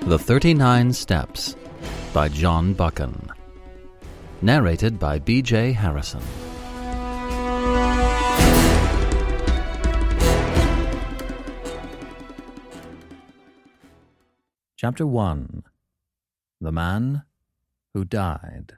The 39 Steps by John Buchan. Narrated by B.J. Harrison. Chapter 1. The Man Who Died.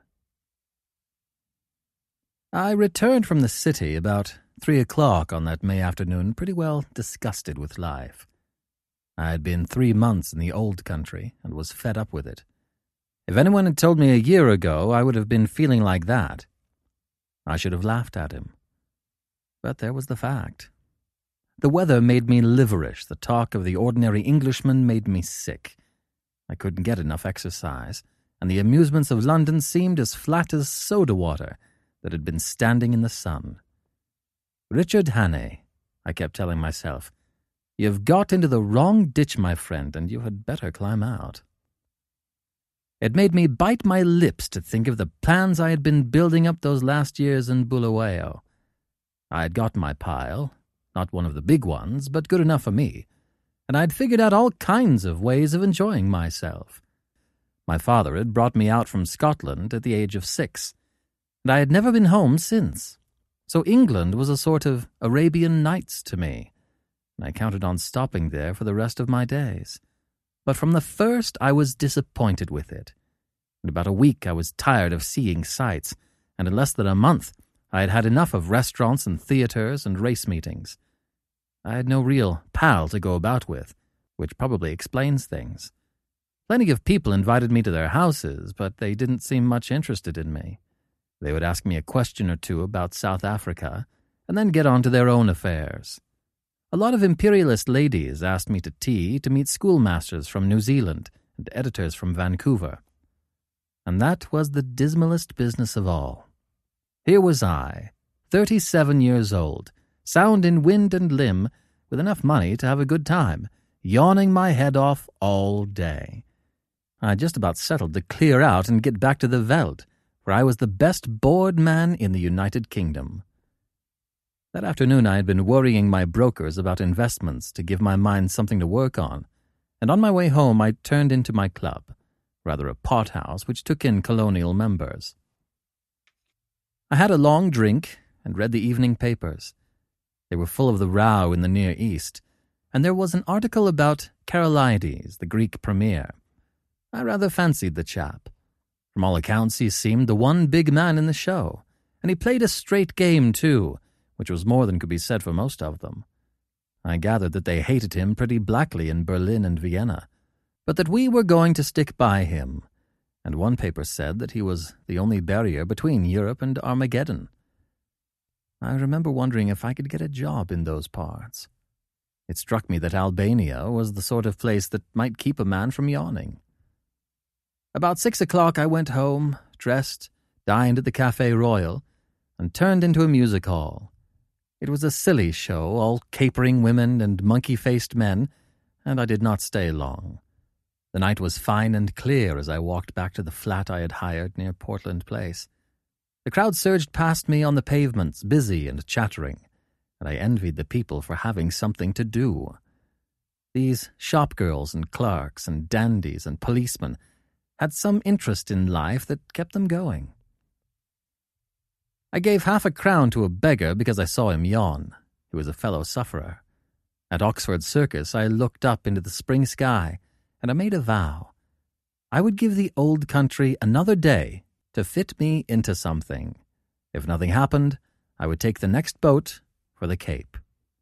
I returned from the city about 3 o'clock on that May afternoon pretty well disgusted with life. I had been 3 months in the old country and was fed up with it. If anyone had told me a year ago I would have been feeling like that, I should have laughed at him. But there was the fact. The weather made me liverish. The talk of the ordinary Englishman made me sick. I couldn't get enough exercise, and the amusements of London seemed as flat as soda water that had been standing in the sun. Richard Hannay, I kept telling myself, you've got into the wrong ditch, my friend, and you had better climb out. It made me bite my lips to think of the plans I had been building up those last years in Bulawayo. I had got my pile, not one of the big ones, but good enough for me, and I had figured out all kinds of ways of enjoying myself. My father had brought me out from Scotland at the age of 6, and I had never been home since. So England was a sort of Arabian Nights to me, and I counted on stopping there for the rest of my days. But from the first I was disappointed with it. In about a week I was tired of seeing sights, and in less than a month I had had enough of restaurants and theatres and race meetings. I had no real pal to go about with, which probably explains things. Plenty of people invited me to their houses, but they didn't seem much interested in me. They would ask me a question or two about South Africa, and then get on to their own affairs. A lot of imperialist ladies asked me to tea to meet schoolmasters from New Zealand and editors from Vancouver. And that was the dismalest business of all. Here was I, 37 years old, sound in wind and limb, with enough money to have a good time, yawning my head off all day. I just about settled to clear out and get back to the Veld, where I was the best bored man in the United Kingdom. That afternoon I had been worrying my brokers about investments to give my mind something to work on, and on my way home I turned into my club, rather a pothouse which took in colonial members. I had a long drink and read the evening papers. They were full of the row in the Near East, and there was an article about Karolides, the Greek premier. I rather fancied the chap. From all accounts he seemed the one big man in the show, and he played a straight game too, which was more than could be said for most of them. I gathered that they hated him pretty blackly in Berlin and Vienna, but that we were going to stick by him, and one paper said that he was the only barrier between Europe and Armageddon. I remember wondering if I could get a job in those parts. It struck me that Albania was the sort of place that might keep a man from yawning. About 6 o'clock I went home, dressed, dined at the Café Royal, and turned into a music hall. It was a silly show, all capering women and monkey-faced men, and I did not stay long. The night was fine and clear as I walked back to the flat I had hired near Portland Place. The crowd surged past me on the pavements, busy and chattering, and I envied the people for having something to do. These shopgirls and clerks and dandies and policemen had some interest in life that kept them going. I gave half a crown to a beggar because I saw him yawn. He was a fellow sufferer. At Oxford Circus I looked up into the spring sky, and I made a vow. I would give the old country another day to fit me into something. If nothing happened, I would take the next boat for the Cape.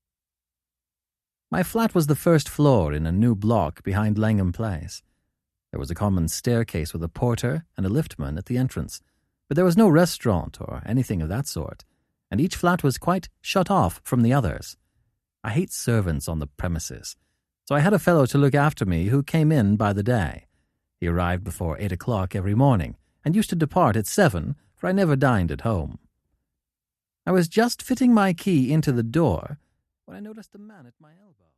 My flat was the first floor in a new block behind Langham Place. There was a common staircase with a porter and a liftman at the entrance, but there was no restaurant or anything of that sort, and each flat was quite shut off from the others. I hate servants on the premises, so I had a fellow to look after me who came in by the day. He arrived before 8 o'clock every morning, and used to depart at 7, for I never dined at home. I was just fitting my key into the door when I noticed a man at my elbow.